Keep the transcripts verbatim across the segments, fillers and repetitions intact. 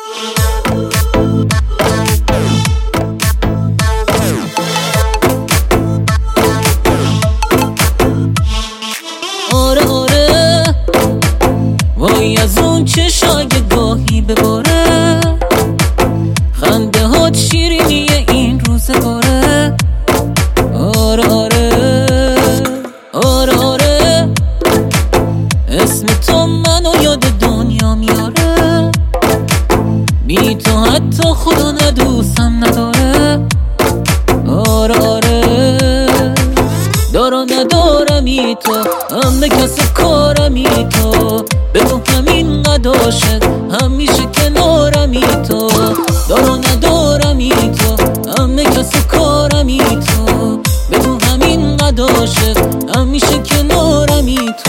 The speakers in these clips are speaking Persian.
آره آره وای از اون چشای گاهی بباره، خنده هات شیرینیه این روزگاره. آره آره آره آره اسم تو منو یاد دنیا میاره، بی تو حتی خدا ندوستم نداره. آره آره دارا ندارمی تو، همه کس کارمی تو، به تو همین قد عاشق همیشه کنارمی تو. دارا ندارمی تو، همه کس کارمی تو، به تو همین قد عاشق همیشه کنارمی تو.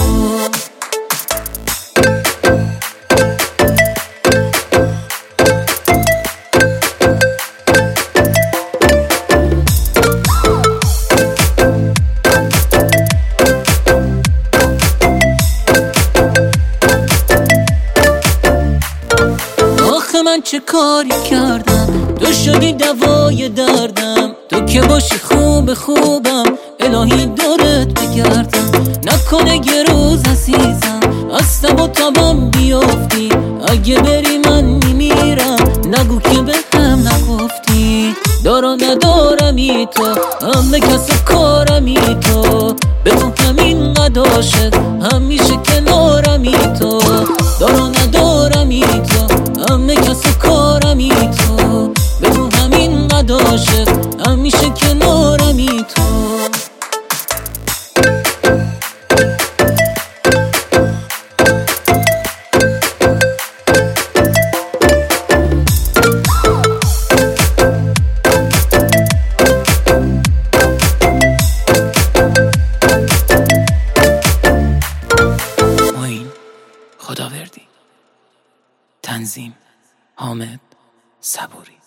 من چه کاری کردم تو شدی دوای دردم، تو که باشی خوب خوبم الهی دورت بگردم. نکنه یه روز عزیزم از تب و تبام بیافتی، اگه بری من میمیرم نگو که به هم نگفتی. دارا ندارمی تو، همه کس کارمی تو، به تو همین قد عاشق همیشه کنارمی تو. دارا ندارمی تو، همه کس کارمی تو، به تو همین قد عاشق همیشه کنارمی تو. خداوردی تنظیم حامد صبوری.